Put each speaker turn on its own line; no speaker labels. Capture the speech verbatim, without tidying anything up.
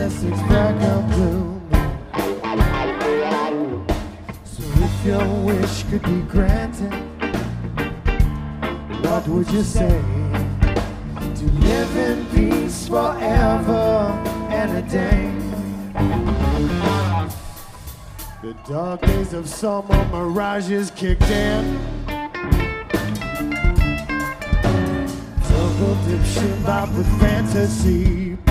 message back up to me. So if your wish could be granted, what would you say? To live in peace forever and a day. The dark days of summer mirages kicked in. Jungle dip shit bop with fantasy